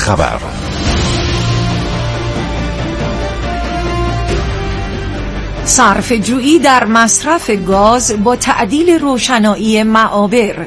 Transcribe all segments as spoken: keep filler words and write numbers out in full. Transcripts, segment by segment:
خبر. صرفه‌جویی در مصرف گاز با تعدیل روشنایی معابر.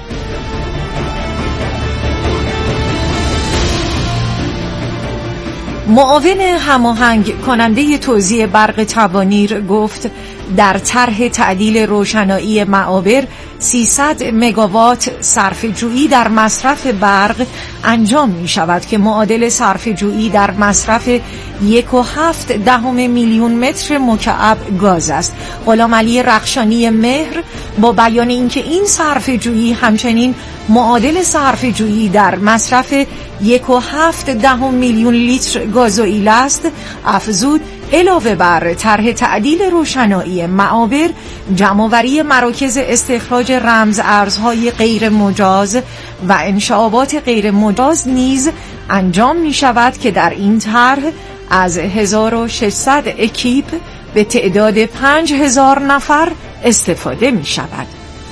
معاون هماهنگ کننده توزیع برق توانیر گفت در طرح تعدیل روشنایی معابر سیصد مگاوات صرفه‌جویی در مصرف برق انجام می شود که معادل صرفه‌جویی در مصرف یک و هفت دهم میلیون متر مکعب گاز است. غلامعلی رخشانی مهر با بیان اینکه این صرفه‌جویی همچنین معادل صرفه‌جویی در مصرف یک و هفت دهم میلیون لیتر گازوئیل است، افزود علاوه بر طرح تعدیل روشنایی معابر، جمع‌آوری مراکز استخراج رمز ارزهای غیر مجاز و انشعابات غیر مجاز نیز انجام می شود که در این طرح از هزار و ششصد اکیپ به تعداد پنج هزار نفر استفاده می شود.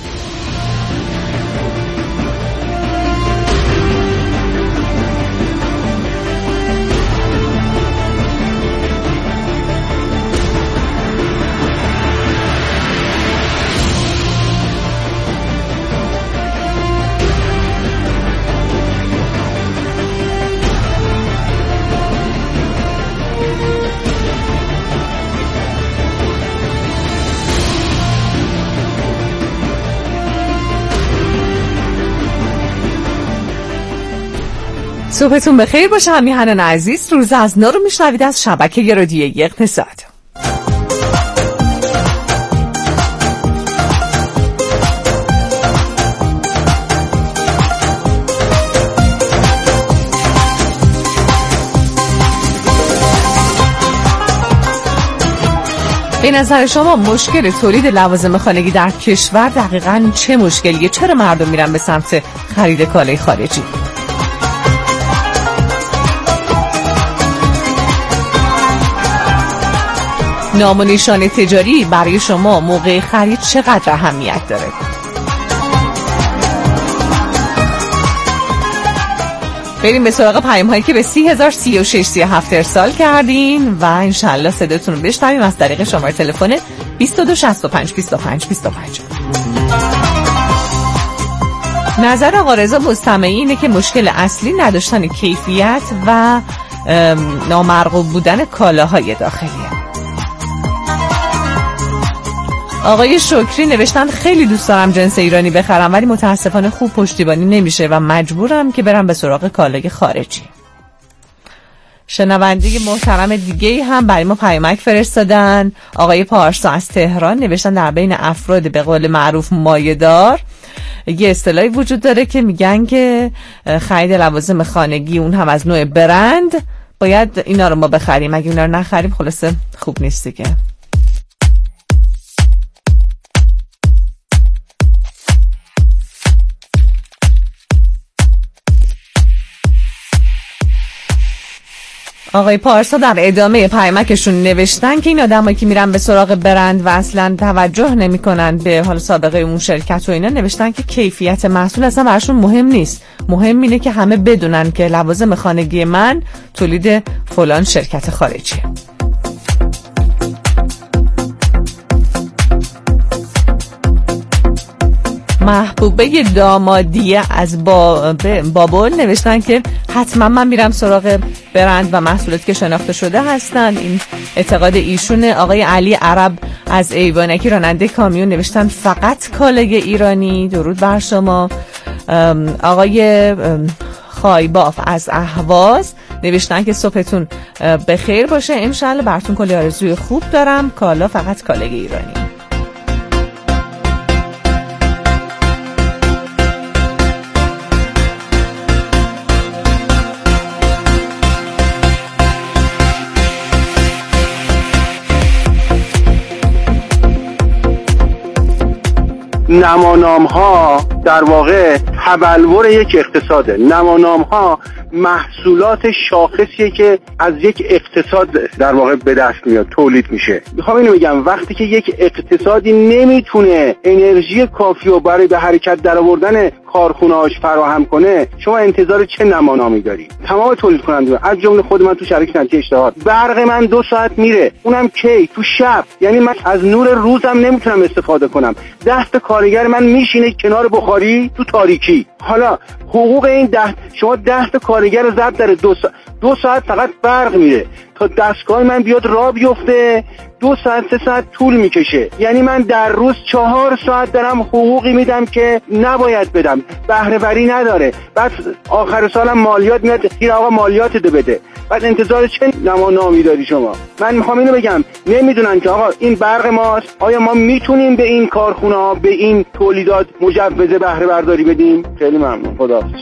صبحتون بخیر باشه همیهنان عزیز. روز از نو رو میشنوید از شبکه رادیویی اقتصاد. به نظر شما مشکل تولید لوازم خانگی در کشور دقیقاً چه مشکلیه؟ چرا مردم میرن به سمت خرید کالای خارجی؟ نام و نشان تجاری برای شما موقع خرید چقدر اهمیت داره؟ بریم به سراغ پیام هایی که به سی هزار سی و شش سی و هفت ارسال کردین و انشالله صداتون رو بشنویم از طریق شماره تلفن بیست و دو شصت و پنج بیست و پنج بیست و پنج. نظر آقا رضا مستمعی اینه که مشکل اصلی نداشتن کیفیت و نامرغوب بودن کالاهای داخلیه. آقای شکری نوشتن خیلی دوست دارم جنس ایرانی بخرم ولی متاسفانه خوب پشتیبانی نمیشه و مجبورم که برم به سراغ کالای خارجی. شنونده محترم دیگه هم برای ما پیامک فرستادن. آقای پارسا از تهران نوشتن در بین افراد به قول معروف مایه‌دار یه اصطلاحی وجود داره که میگن که خرید لوازم خانگی اون هم از نوع برند باید اینا رو ما بخریم، اگه اینا رو نخریم خلاصه خوب نیست دیگه. آقای پارسا در ادامه پیامکشون نوشتن که این آدمایی که میرن به سراغ برند و اصلا توجه نمیکنن به حال سابقه اون شرکت و اینا، نوشتن که کیفیت محصول اصلا براشون مهم نیست، مهم اینه که همه بدونن که لوازم خانگی من تولید فلان شرکت خارجیه. محبوبه دامادیه از با... بابل نوشتن که حتما من میرم سراغ برند و محصولات که شناخته شده هستن، این اعتقاد ایشونه. آقای علی عرب از ایوانکی راننده کامیون نوشتن فقط کالای ایرانی. درود بر شما. آقای خایباف از اهواز نوشتن که صبحتون بخیر باشه، انشالله براتون کلی آرزوی خوب دارم، کالا فقط کالای ایرانی. نمانام ها در واقع تبلور یک اقتصاده. نمانام ها محصولات شاخصیه که از یک اقتصاد در واقع به دست میاد، تولید میشه. میخوام اینو بگم وقتی که یک اقتصادی نمیتونه انرژی کافی رو برای به حرکت در آوردن کارخونه‌اش فراهم کنه، شما انتظار چه نمانامی داری؟ تمام تولید کنندگان از جمله خود من تو شرکت صنعتی اشتهار، برق من دو ساعت میره، اونم کی؟ تو شب. یعنی من از نور روزم نمیتونم استفاده کنم. دست کارگر من میشینه کنار بخاری تو تاریکی. حالا حقوق این ده شما دست کارگر رو ضبط داره، دو, سا... دو ساعت فقط برق میره تا دستگاه من بیاد راه بیفته، دو ساعت سه ساعت طول میکشه. یعنی من در روز چهار ساعت دارم حقوقی میدم که نباید بدم، بهره وری نداره. بعد آخر سالم مالیات میاد، این آقا مالیات ده بده. بعد انتظار چه نمانامی داری شما؟ من میخوام اینو بگم، نمیدونن که آقا این برق ماست، آیا ما میتونیم به این کارخونه ها، به این تولیدات مجوز بهره برداری بدیم؟ خیلی ممنون، خداحافظ.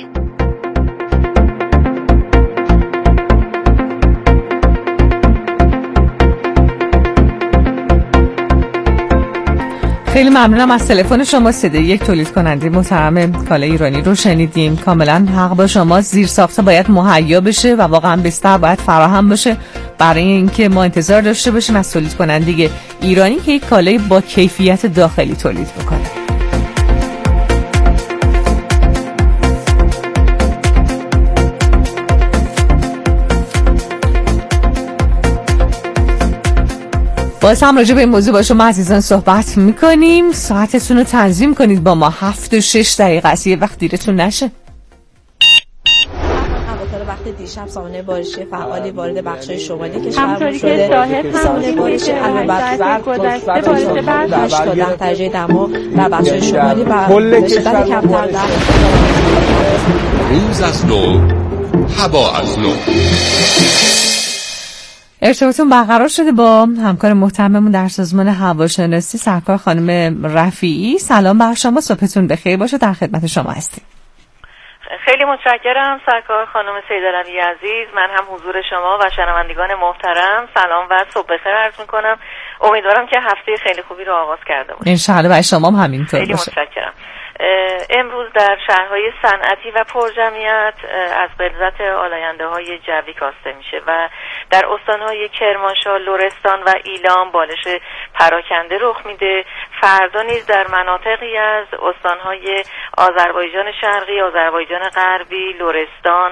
خیلی ممنونم از تلفن شما. صدای یک تولید کننده محترم کالا ایرانی رو شنیدیم. کاملا حق با شما، زیر ساخته باید مهیا بشه و واقعا بستر باید فراهم بشه برای اینکه ما انتظار داشته باشیم از تولید کننده ایرانی که یک کالای با کیفیت داخلی تولید بکنه. باز هم راجع به این موضوع با شما عزیزان صحبت میکنیم. ساعتتون رو تنظیم کنید با ما. هفت و شش دقیقه است، یه وقت دیرتون نشه. وقت دیشب سامانه بارشی فعالی وارد بخش‌های شمالی کشور شده. سامانه بارشی علاوه بر برق گذشته بارش برق هشت تا ده درجه دما در بخش‌های شمالی و به شدت کمتر در روز از نو، هوا از نو. ارتباطون برقرار شده با همکار محترممون در سازمان هواشناسی سرکار خانم رفیعی. سلام بر شما، صبحتون بخیر باشه، در خدمت شما هستیم. خیلی متشکرم سرکار خانم سیدعلی عزیز. من هم حضور شما و شنوندگان محترم سلام و صبح بخیر عرض میکنم. امیدوارم که هفته خیلی خوبی رو آغاز کرده باشید. انشاءالله برای شما هم همینطور خیلی باشه. متشکرم. امروز در شهرهای صنعتی و پرجمعیت از غلظت آلاینده های جوی کاسته میشه و در استانهای کرمانشاه، لرستان و ایلام بالش پراکنده رخ میده. فردا نیز در مناطقی از استانهای آذربایجان شرقی، آذربایجان غربی، لرستان،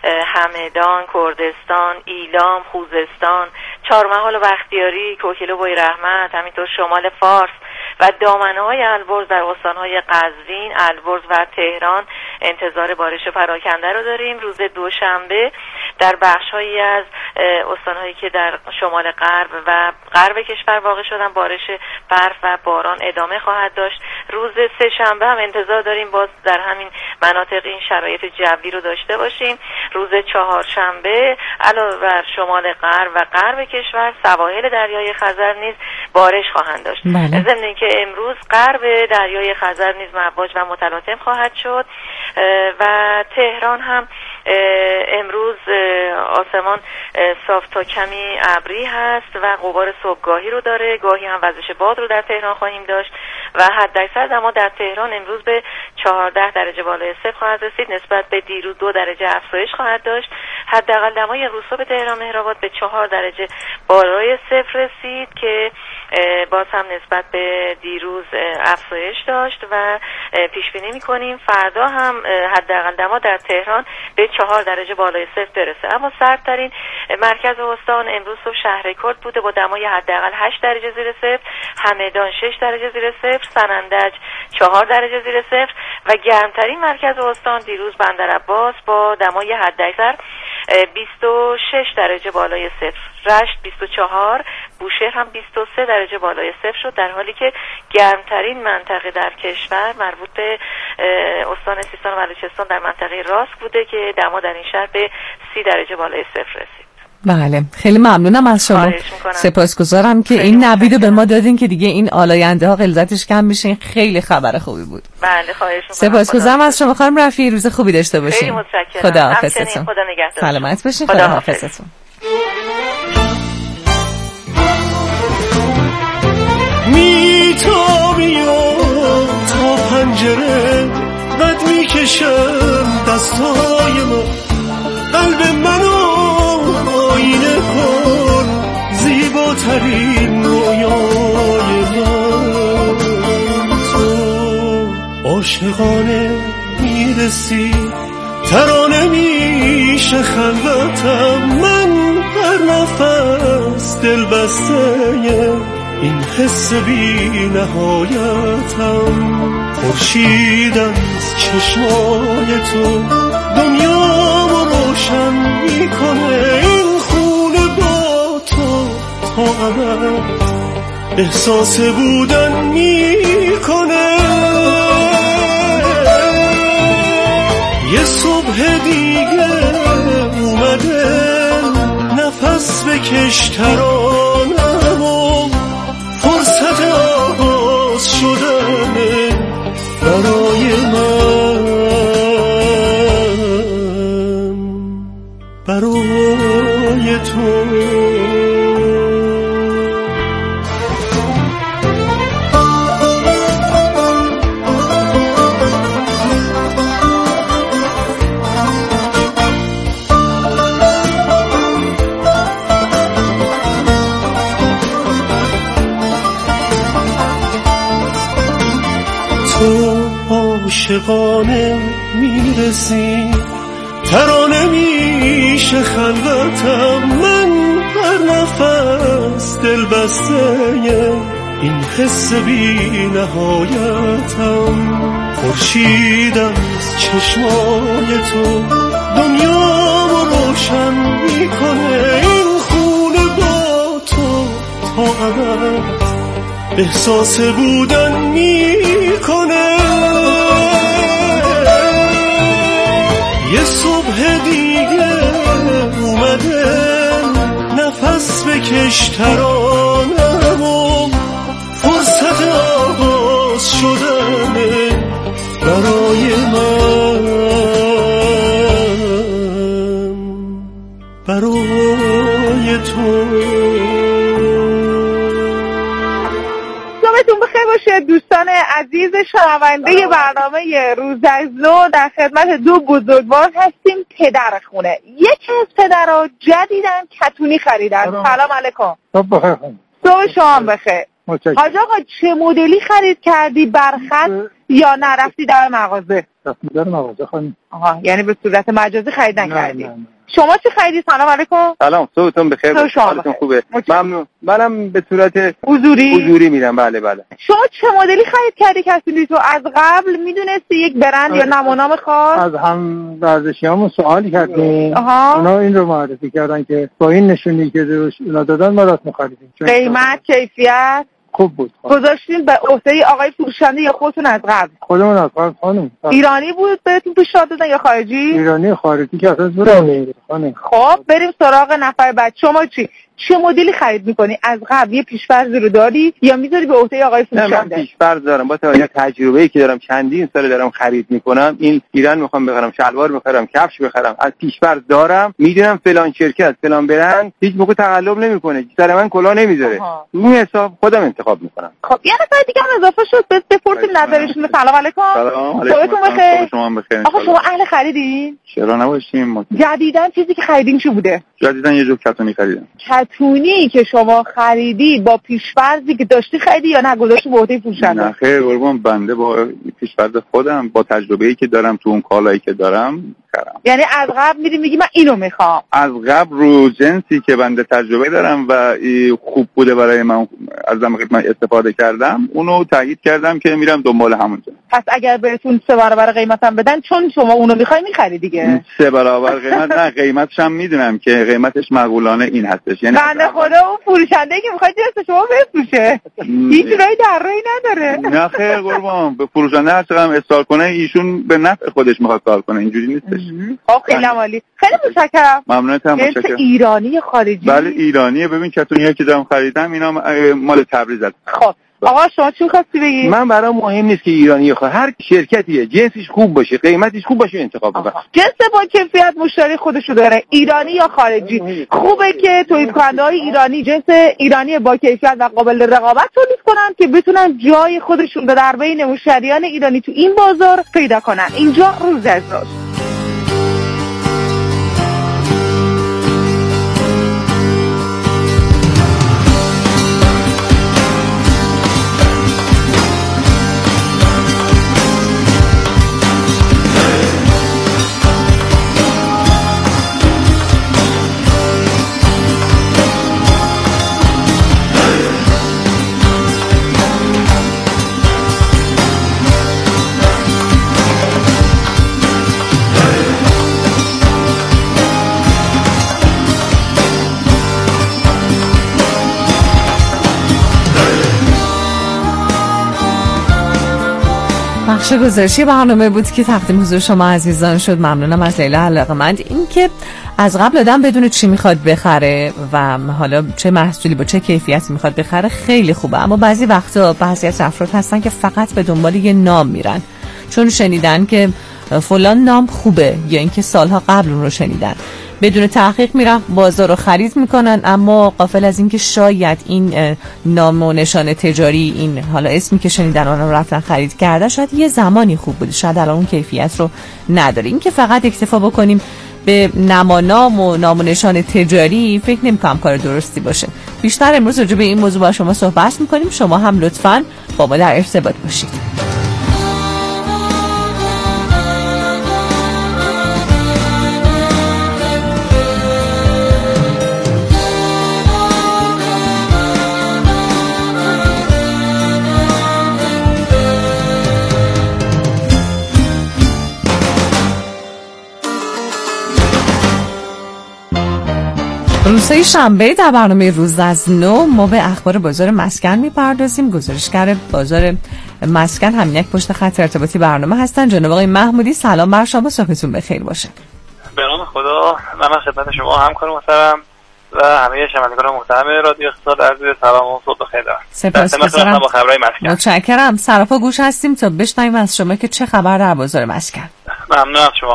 همدان، کردستان، ایلام، خوزستان، چهارمحال و بختیاری، کوکیل و بوی رحمت، همینطور شمال فارس و دامنه‌های البرز در استان‌های قزوین، البرز و تهران انتظار بارش پراکنده رو داریم. روز دوشنبه در بخش‌هایی از استان‌هایی که در شمال غرب و غرب کشور واقع شدن بارش برف و باران ادامه خواهد داشت. روز سه‌شنبه هم انتظار داریم باز در همین مناطق این شرایط جوی رو داشته باشیم. روز چهارشنبه علاوه بر شمال غرب و غرب کشور سواحل دریای خزر نیز بارش خواهند داشت. ضمن اینکه امروز غرب دریای خزر نیز مواج و متلاطم خواهد شد و تهران هم امروز آسمان صاف تا کمی ابری هست و غبار صبحگاهی رو داره. گاهی هم وزش باد رو در تهران خواهیم داشت و حداکثر دما در تهران امروز به چهارده درجه بالای صفر خواهد رسید، نسبت به دیروز دو درجه افزایش خواهد داشت. حداقل دمای امروز صبح تهران مهرآباد به چهار درجه بالای صفر رسید که باز هم نسبت به دیروز افزایش داشت و پیش بینی می‌کنیم فردا هم حداقل دما در تهران به چهار درجه بالای صفر برسه. اما سردترین مرکز استان امروز صبح شهرکرد بوده با دمای حداقل هشت درجه زیر صفر، همدان شش درجه زیر صفر، سنندج چهار درجه زیر صفر و گرمترین مرکز استان دیروز بندرعباس با دمای حداکثر بیست و شش درجه بالای صفر، رشت بیست و چهار، بوشهر هم بیست و سه درجه بالای صفر شد، در حالی که گرمترین منطقه در کشور مربوط به استان سیستان و بلوچستان در منطقه راست بوده که دما در این شهر به سی درجه بالای صفر رسید. بله، خیلی ممنونم از شما. سپاسگزارم که این نویدو به ما دادین که دیگه این آلاینده ها غلظتش کم بشه. این خیلی خبر خوبی بود. بله، خواهش می‌کنم. سپاسگزارم از شما خانم رفیعی. روز خوبی داشته باشین. خیلی متشکرم. خدا حافظتون. خدا نگهدار. سلامت باشین. خدا حافظتون. میتابی تا پنجره قد میکشم دستای ما، قلب منو آینه کن زیباترین رویای من. تو عاشقانه میرسی، ترانه میشه خلوتم، من هر نفس دل بسته این حس بی نهایتم. خورشید از چشمای تو دنیا رو روشن میکنه، این خونه با تو تا ابد احساس بودن میکنه. یه صبح دیگه اومده، نفس بکش ترانم و فرصت آغاز شدنه برای من، برای تو. عاشقانه میرسی، ترانه میشه خلوتم، من هر نفس دل بسته این حس بی نهایتم. خورشید از چشمای تو دنیا رو روشن میکنه، این خونه با تو تا ابد احساس بودن میکنه. یه صبح دیگه اومده، نفس بکش ترانم و فرصت آغاز شدنه برای من، برای تو. صبحتون بخیر باشه دوستان عزیز شنونده برنامه روز از نو. در خدمت دو بزرگوار هستیم پدر خونه. یکی از پدرها جدیدن کتونی خریدن. سلام علیکم. صبح بخیر. صبح شما بخیر. حاج آقا چه مدلی خرید کردی؟ برخط یا نرفتی در مغازه؟ رفتم در مغازه خانم. آها، یعنی به صورت مجازی خریدن کردی. شما چه خریدی؟ سلام علیکم. سلام، صبحتون بخیر. حالتون خوبه؟ ممنون. منم به صورت حضوری حضوری میرم. بله بله. شما چه مدلی خرید کردی کسی تو؟ از قبل میدونستی یک برند یا نام و نام خاص؟ از هم ورزشیامون سوالی کردیم. آها. اونا این رو معرفی کردن که با این نشونی که اونا دادن ما راست می‌خریدیم. قیمت، کیفیت خوب بود. گذاشتین به عهده آقای فروشنده یا خودتون از قبل؟ خودمون از قبل خانم. ایرانی بود بهتون پیشنهاد دادن یا خارجی؟ ایرانی خارجی که اصلا زور نمیگیره خانم. خب بریم سراغ نفر بعد. شما چی؟ چه مدلی خرید میکنی؟ از قبل یه پیش‌فرض رو داری یا میذاری به عهده آقای فروشنده؟ من پیش‌فرض دارم. با توجه تجربه‌ای که دارم، چندین سال دارم خرید میکنم. این ایران میخوام بخرم، شلوار بخرم، کفش بخرم، از پیش‌فرض دارم. میدونم فلان شرکت، فلان برند هیچ موقع تقلب نمیکنه، سر من کلا نمیذاره. اون حساب خودم انتخاب میکنم. خب یه نفر دیگه هم اضافه شد، بس بپرسیم نظرشون. سلام علیکم. سلام علیکم. بخیر. شما بخیر. آقا شما اهل خریدین؟ چرا نباشیم؟ جدیدن چیزی که خریدین چی بوده؟ جدیدن یه جور کتونی خریدم. کتونی که شما خریدی با پیش‌فرضی که داشتی خریدی یا نه گذاشتی به عهده فروشنده؟ نه خیر قربان، بنده با پیش‌فرض خودم، با تجربه‌ای که دارم تو اون کالایی که دارم کردم. یعنی از قبل میری میگی من اینو میخوام؟ از قبل رو جنسی که بنده تجربه دارم و خوب بوده برای من، از من استفاده کردم، اونو تایید کردم که میرم دنبال همون جنس. پس اگر بهتون سه برابر قیمتم بدن چون شما اونو میخوای میخری دیگه؟ سه برابر قیمت نه، قیمتش هم میدونم که قیمتش معقولانه این هستش. یعنی بنده خدا اون فروشنده که میخواد جنس شما بفروشه هیچ راهی در راهی نداره. نه خیر قربان، به فروشنده هر چقدر اصرار کنه ایشون به نفع خودش میخواد کار کنه، اینجوری نیستش. خب خیلی عالی، خیلی متشکرم. ممنونتم. متشکرم. ایرانی خارجی؟ بله ایرانیه. ببین کتونی‌ها که دارم خریدم اینا مال تبریز هست. خب آقا شما چی خواستی بگی؟ من برام مهم نیست که ایرانی خواهد، هر شرکتیه جنسش خوب باشه، قیمتش خوب باشه انتخاب بکنه. جنس با کیفیت مشتری خودشو داره، ایرانی یا خارجی. خوبه که تولید کننده‌های ایرانی جنس ایرانی با کیفیت و قابل رقابت تولید کنن که بتونن جای خودشون رو در بین مشتریان ایرانی تو این بازار پیدا کنن. اینجا روز از روز بخش گزارشی برنامه بود که تقدیم حضور شما عزیزان شد. ممنونم از لیلا علاقه‌مند. این که از قبل آدم بدونه چی میخواد بخره و حالا چه محصولی با چه کیفیتی میخواد بخره خیلی خوبه، اما بعضی وقتا بعضی از افراد هستن که فقط به دنبال یه نام میرن، چون شنیدن که فلان نام خوبه یا اینکه سالها قبل اون رو شنیدن، بدون تحقیق میرن بازار رو خرید میکنن، اما غافل از اینکه شاید این نام و نشان تجاری، این حالا اسمی که شنیدن اون رو رفتن خرید کردن، شاید یه زمانی خوب بوده، شاید الان اون کیفیت رو نداره. این که فقط اکتفا بکنیم به نام و نام و نام و نشان تجاری فکر نمی‌کنم کار درستی باشه. بیشتر امروز راجع به این موضوع با شما صحبت میکنیم. شما هم لطفاً با ما در ارتباط باشید. روزهای شنبه در برنامه روز از نو ما به اخبار بازار مسکن میپردازیم. گزارشگر بازار مسکن همینک پشت خط ارتباطی برنامه هستن. جناب آقای محمودی سلام بر شما، صبحتون بخیر باشه. به نام خدا. من خدمت شما همکار محترم و همه شنوندگان محترم رادیو اقتصاد عرض سلام و صبح بخیر دارم. سپاسگزارم. با خبرهای مسکن متشکرم. سراپا گوش هستیم تا بشنویم از شما که چه خبر در بازار مسکن. ممنون از شما.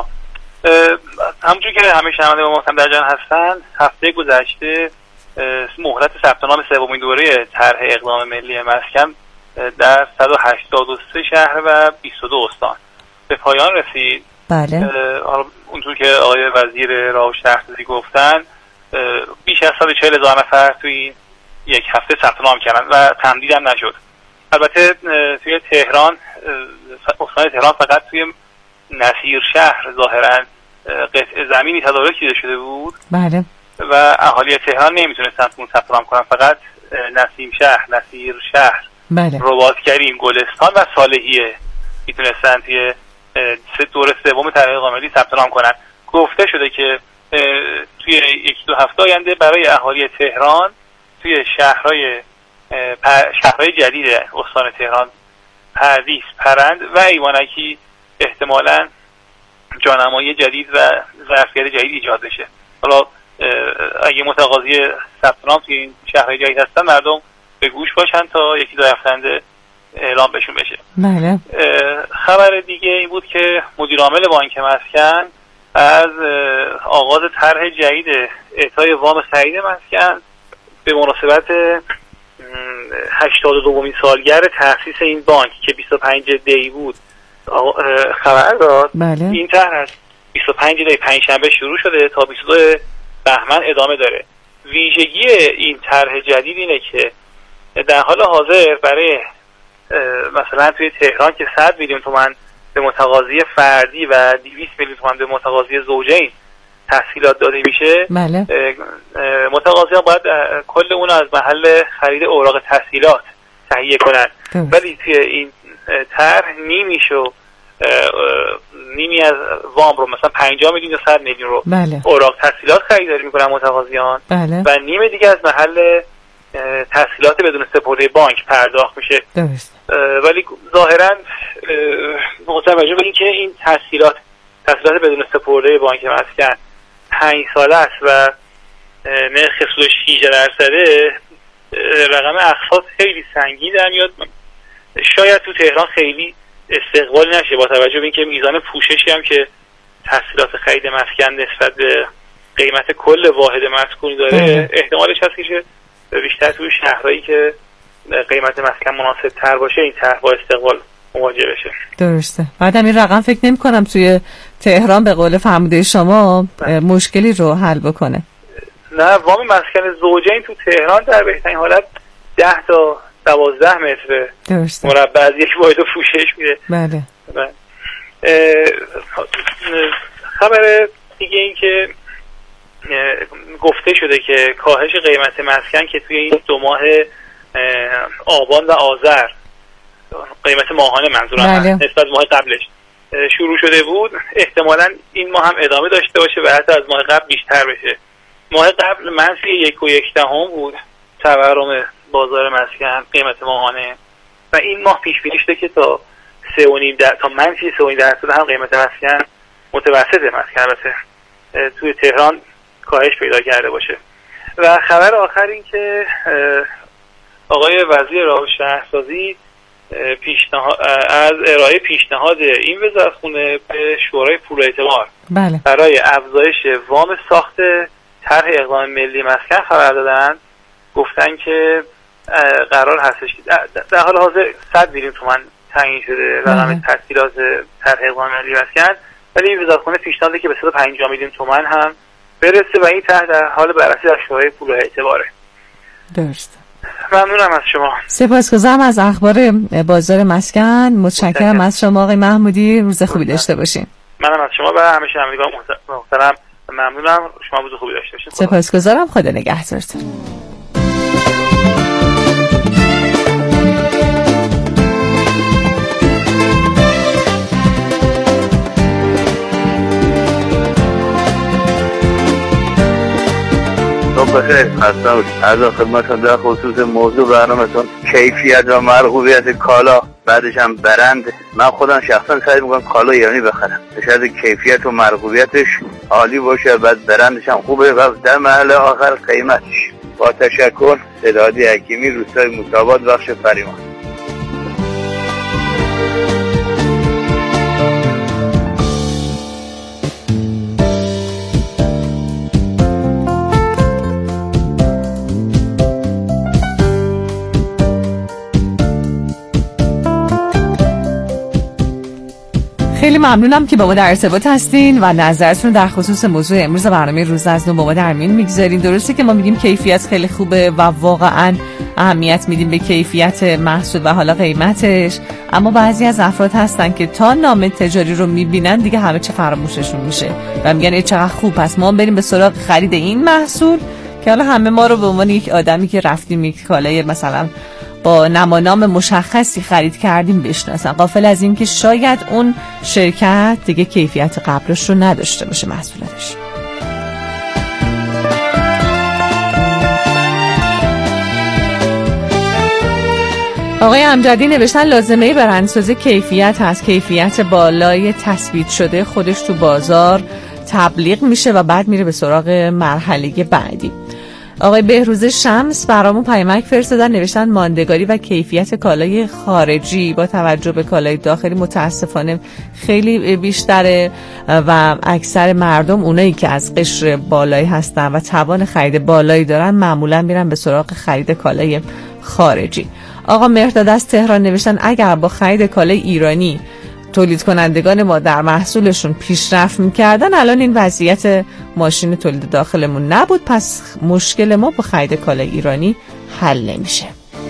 همونجور که همه شنوندگان محترم در جریان هستن، هفته گذشته مهلت ثبت نام سومین دوره طرح اقدام ملی مسکن در صد و هشتاد و سه شهر و بیست و دو استان به پایان رسید. بله. اونطور که آقای وزیر راه و شهرسازی گفتن، بیش از صد و چهل هزار نفر توی یک هفته ثبت نام کردن و تمدید هم نشد. البته توی تهران، استان تهران فقط توی نصیر شهر ظاهراً قطع زمینی تدارک دیده شده بود. بله. و اهالی تهران نمیتونستن اون ثبت نام کنن، فقط نسیم شهر، نصیر شهر، بله، رباطکریم، گلستان و صالحیه میتونستن توی دوره سوم طرح اقدام ملی ثبت نام کنن. گفته شده که توی یک دو هفته آینده برای اهالی تهران توی شهرهای شهرهای جدید استان تهران، پردیس، پرند و ایوانکی احتمالاً جانمایی جدید و ظرفیت جدید ایجاد بشه. حالا اگه متقاضی ثبت نام توی این شهرهای جدید هستن، مردم به گوش باشن تا یکی دو هفته آینده اعلام بهشون بشه. بله. خبر دیگه این بود که مدیر عامل بانک مسکن از آغاز طرح جدید اعطای وام خرید مسکن به مناسبت هشتاد و دومین سالگرد تأسیس این بانک که بیست و پنج دی بود خبر داد. بله. این طرح از بیست و پنج دی پنجشنبه شروع شده تا بیست و دو بهمن ادامه داره. ویژگی این طرح جدید اینه که در حال حاضر برای مثلا توی تهران که صد میلیون تومان به متقاضی فردی و دویست میلیون تومان به متقاضی زوجین تسهیلات داده میشه، بله، متقاضیان باید کل اون از محل خرید اوراق تسهیلات تهیه کنن. ولی توی این طرح نیمیشو نیمی از وام رو، مثلا پنجاه میلیون یا صد میلیون رو، بله، اوراق تسهیلات خریداری میکنن متقاضیان، بله، و نیم دیگه از محل تسهیلات بدون سپرده بانک پرداخت میشه. درست. ولی ظاهرا متوجه به این که این تسهیلات تسهیلات بدون سپرده بانک مسکن پنج ساله است و نرخ سودش شصت درصده، رقم اقساط خیلی سنگین در میاد. شاید تو تهران خیلی استقبال نشه با توجه به اینکه میزان پوششی هم که تسهیلات خرید مسکن نسبت به قیمت کل واحد مسکونی داره، احتمالش هست که بیشتر توی شهرهایی که قیمت مسکن مناسب تر باشه این طرح با استقبال مواجه بشه. درسته. بعدم این رقم فکر نمی کنم توی تهران به قول فرموده شما مشکلی رو حل بکنه. نه، وام مسکن زوجین تو تهران در بهترین حالت ده تا دوازده متر مربع از یک واحد پوشش میده. بله. خبر دیگه این که گفته شده که کاهش قیمت مسکن که توی این دو ماه آبان و آذر، قیمت ماهانه منظورم، بله، نسبت ماه قبلش شروع شده بود، احتمالاً این ماه هم ادامه داشته باشه و حتی از ماه قبل بیشتر بشه. ماه قبل منفی یک و یک دهم بود تورم بازار مسکن قیمت ماهانه و این ماه پیش بینی شده که تا سه و نیم در تا منفی سه و نیم درصد هم قیمت مسکن متوسط مسکن البته توی تهران کاهش پیدا کرده باشه. و خبر آخر این که آقای وزیر راه و شهرسازی پیشنهاد از ارائه پیشنهاد این وزارتخونه به شورای پول اعتبار بله. برای افزایش وام ساخت طرح اقدام ملی مسکن خبر دادن. گفتن که قرار هستش در حال حاضر صد میلیون تومان تعیین شده رقم تسهیلات طرح اقدام ملی مسکن، ولی این وزارتخونه پیشنهاد که به صد و پنجاه میلیون تومان هم برسه و این طرح در حال بررسی در شورای پول اعتباره. درست. ممنونم از شما. سپاسگزارم از اخبار بازار مسکن. متشکرم از شما آقای محمودی. روز خوبی داشته باشین. منم از شما و همه شنوندگان محترم ممنونم. شما روز خوبی داشته باشین. سپاسگزارم. خدا نگهدارتون. بخیر هستم. از خدمتتون در خصوص موضوع برنامه‌تون کیفیت و مرغوبیت کالا بعدش هم برند، من خودم شخصا سعی میکنم کالا ایرانی بخرم به شرط کیفیت و مرغوبیتش عالی باشه، بعد برندش هم خوبه و در مرحله آخر قیمتش. با تشکر. صدادی حکیمی، روستای موسی‌آباد، بخش فریمان. خیلی ممنونم که با ما در ارتباط هستین و نظرتون در خصوص موضوع امروز برنامه روز از نو با ما در میون میگذارین. درسته که ما میگیم کیفیت خیلی خوبه و واقعا اهمیت میدیم به کیفیت محصول و حالا قیمتش، اما بعضی از افراد هستن که تا نام تجاری رو میبینن دیگه همه چه فراموششون میشه و میگن ای چقدر خوب، پس ما بریم به سراغ خرید این محصول که حالا همه ما رو به عنوان یک آدمی که رفتیم یک کالای مثلا با نمانام مشخصی خرید کردیم بشناسن، غافل از این که شاید اون شرکت دیگه کیفیت قبلش رو نداشته باشه محصولاتش. آقای امجدی نوشتن لازمه برندسازی کیفیت هست، کیفیت بالای تثبیت شده خودش تو بازار تبلیغ میشه و بعد میره به سراغ مرحله بعدی. آقای بهروز شمس برامون پیامک فرستادن، نوشتن ماندگاری و کیفیت کالای خارجی با توجه به کالای داخلی متاسفانه خیلی بیشتره و اکثر مردم اونایی که از قشر بالایی هستن و توان خرید بالایی دارن معمولا میرن به سراغ خرید کالای خارجی. آقا مهرداد از تهران نوشتن اگر با خرید کالای ایرانی تولید کنندگان ما در محصولشون پیشرفت میکردن الان این وضعیت ماشین تولید داخلمون نبود، پس مشکل ما با خرید کالای ایرانی حل نمیشه.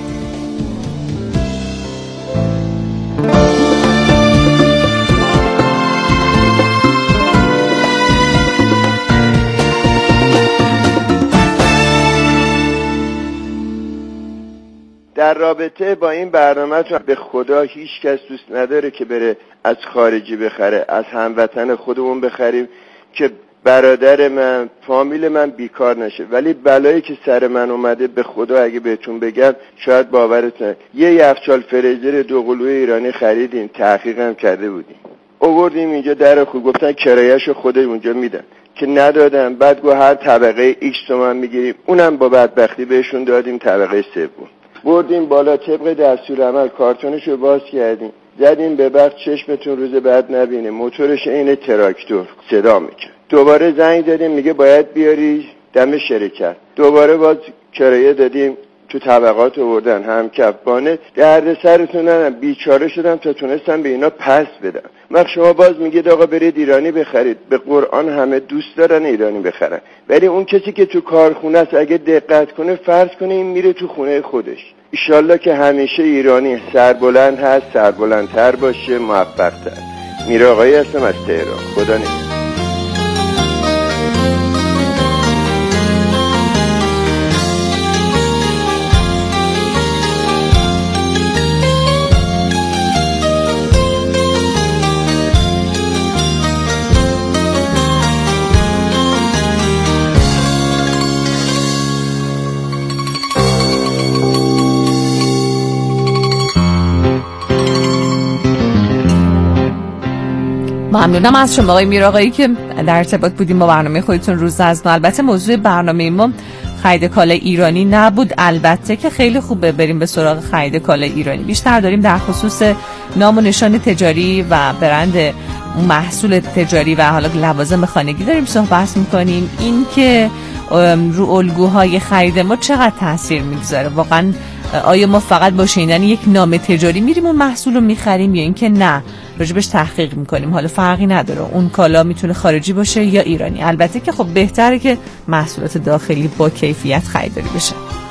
در رابطه با این برنامه به خدا هیچ کس دوست نداره که بره از خارجی بخره، از هموطن خودمون بخریم که برادر من، فامیل من بیکار نشه. ولی بلایی که سر من اومده به خدا اگه بهتون بگم شاید باورتون، یه یخچال فریزر دو قلوی ایرانی خریدیم، تحقیق هم کرده بودیم، آوردیم اینجا در خود، گفتن کرایه‌شو خودت اونجا میدن که ندادن. بعد گفت هر طبقه ایکس تومن میگیریم، اونم با بدبختی بهشون دادیم طبقه سوم. بردیم بالا طبق دستور عمل، کارتونشو باز کردیم، زدیم به برق، چشمتون روز بعد نبینه، موتورش عین تراکتور صدا میکنه. دوباره زنگ دادیم میگه باید بیاری دم شرکت، دوباره باز کرایه دادیم، تو طبقات آوردن هم کفبانه، درد سرتون ندن، بیچاره شدم تا تونستم به اینا پس بدم. وقت شما باز میگید آقا برید ایرانی بخرید، به قرآن همه دوست دارن ایرانی بخرن، ولی اون کسی که تو کارخونه است اگه دقت کنه فرض کنه این میره تو خونه خودش. ایشالله که همیشه ایرانی سربلند هست، سربلندتر باشه، موفق‌تر. میر آقایی هستم از تهران. خدا نگهدار. ممنونم از شما آقای میرآقایی که در ارتباط بودیم با برنامه خودتون روز از نو. البته موضوع برنامه ما خرید کالا ایرانی نبود، البته که خیلی خوبه بریم به سراغ خرید کالا ایرانی. بیشتر داریم در خصوص نام و نشان تجاری و برند محصول تجاری و حالا لوازم خانگی داریم صحبت میکنیم. این که رو الگوهای خرید ما چقدر تاثیر میگذاره، واقعا آیا ما فقط با شنیدن یک نام تجاری میریم اون محصول رو میخریم یا اینکه نه راجبش تحقیق میکنیم؟ حالا فرقی نداره اون کالا میتونه خارجی باشه یا ایرانی. البته که خب بهتره که محصولات داخلی با کیفیت خریداری بشه.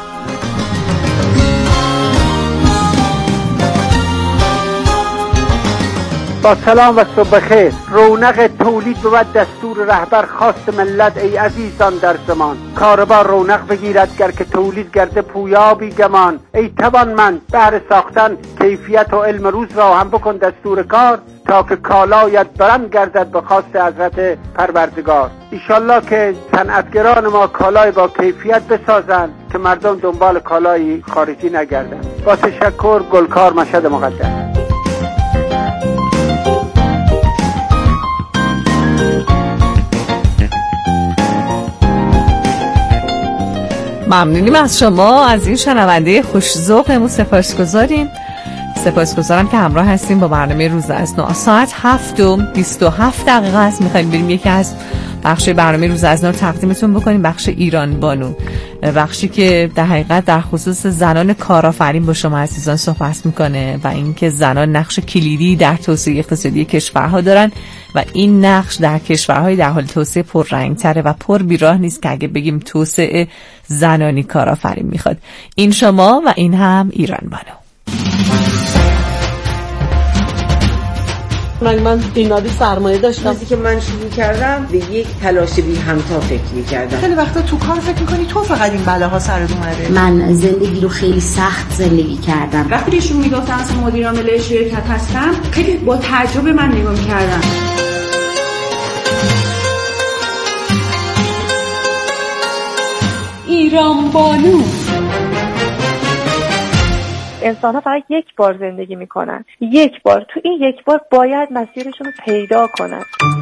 با سلام و صبح خیر. رونق تولید بود دستور رهبر خواست ملت ای عزیزان در زمان. کاربار رونق بگیرد گر که تولید گرده پویابی گمان. ای توانمند بهر ساختن کیفیت و علم روز را هم بکن دستور کار، تا که کالایت برند گردد به خواست حضرت پروردگار. ایشالله که صنعتگران ما کالای با کیفیت بسازند که مردم دنبال کالای خارجی نگردند. با تشکر، گلکار مشهد مقدس. ممنونیم از شما، از این شنونده خوش‌ذوقمون سپاسگزاریم. سپاسگزارم که همراه هستیم با برنامه روز از نو. ساعت هفت و بیست و هفت دقیقه است. میخوایم بریم یکی از بخش برنامه روز از نو تقدیمتون بکنیم، بخش ایران بانو، بخشی که در حقیقت در خصوص زنان کارآفرین با شما عزیزان صحبت میکنه و اینکه زنان نقش کلیدی در توسعه اقتصادی کشورها دارن و این نقش در کشورهای در حال توسعه پررنگ‌تره و پر بیراه نیست که اگه بگیم توسعه زنانی کارآفرین میخواد. این شما و این هم ایران بانو. من من بیماری سرمایه داشتم. وقتی که من شروع کردم به یک تلاش بی همتا فکر می‌کردم. خیلی وقتا تو کار فکر می‌کنی تو فقط این بلاها سرت اومده. من زندگی رو خیلی سخت زندگی کردم. وقتی ایشون میگفتن اصلا مدیر عامل شرکت هستم، خیلی با تعجب من نگاه می‌کردم. ایران بانو. انسان ها فقط یک بار زندگی میکنن، یک بار. تو این یک بار باید مسیرشون رو پیدا کنن.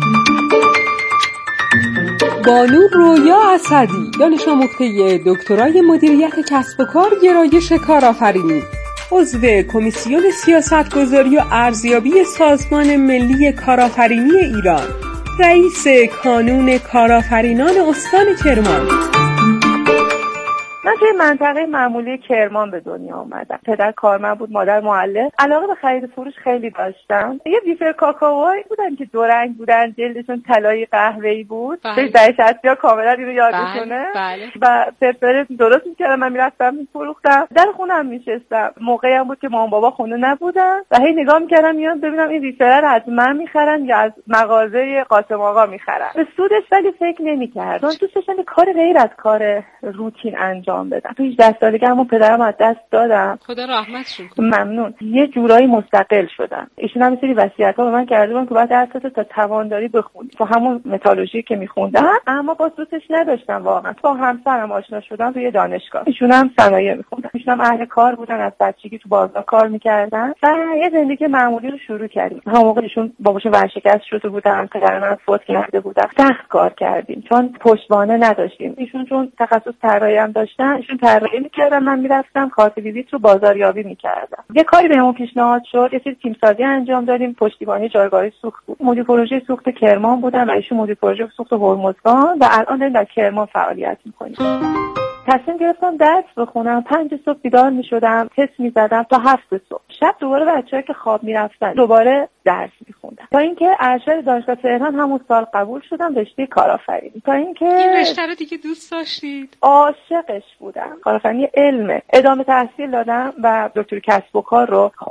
بانو رویا اسدی، دانش آموخته دکترای مدیریت کسب و کار گرایش کارآفرینی، عضو کمیسیون سیاستگذاری و ارزیابی سازمان ملی کارآفرینی ایران، رئیس کانون کارآفرینان استان کرمان. من توی منطقه معمولی کرمان به دنیا آمدم. پدر کارمند بود، مادر معلم. علاقه به خرید فروش خیلی داشتم. یه بیفر کاکائوهایی بودن که دو رنگ بودن، جلدشون طلایی قهوه‌ای بود. خیلی دهشتیا کاملا اینو یادشونه. بله. و فرفره درست می‌کردم، من می‌رفتم می‌فروختم. در خونم می‌شستم. موقعی هم بود که مامان بابا خونه نبودن و هی نگاه می‌کردم میام ببینم این بیفر رو از من می‌خرن یا از مغازه قاسم آقا می‌خرن. به سودش ولی فکر نمی‌کردم. چون دوست داشتم کار غیر از کار روتین انجام بدم. تو هجده سالگی همون پدرم از دست دادم. خدا رحمتش کنه. ممنون. یه جورایی مستقل شدم. ایشون هم یه سری وصیت‌ها به من کرده بود که بعد درساتو تا توانداری بخونی. تو همون متالورژی که می‌خوندم، اما با دوستش نداشتم واقعا. با همسرم آشنا شدم توی دانشگاه. ایشون هم صنایع می‌خوندن. ایشون هم اهل کار بودن، از بچگی تو بازار کار می‌کردن. و یه زندگی معمولی رو شروع کردیم. همون موقع ایشون باباشون ورشکست شده بودن، پدر من فوت کرده بودن. سخت کار کردیم چون پشتوانه نداشتیم. ایشون چون تخصص طراحی هم داشتن، ایشون طراحی می‌کردن، من می‌رفتم کارت ویزیت رو بازاریابی می‌کردم. یه کاری بهمون پیشنهاد شد، یه سری تیم سازی انجام دادیم، پشتیبانی جایگاه سوخت بود. مدیر پروژه سوخت کرمان بودم و ایشون مدیر پروژه سوخت هرمزگان و الان داریم در کرمان فعالیت می‌کنیم. تصمیم گرفتم درس بخونم. پنج صبح بیدار می‌شدم، تست می‌زدم تا هفت صبح. شب دوباره بچه‌ها که خواب می‌رفتن دوباره درس می‌خوندم. تا اینکه ارشد دانشگاه تهران همون سال قبول شدم رشته کارآفرینی. تا اینکه این رشته رو دیگه دوست داشتید؟ عاشقش بودم. کارآفرینی علمه. ادامه تحصیل دادم و دکتر کسب و کار رو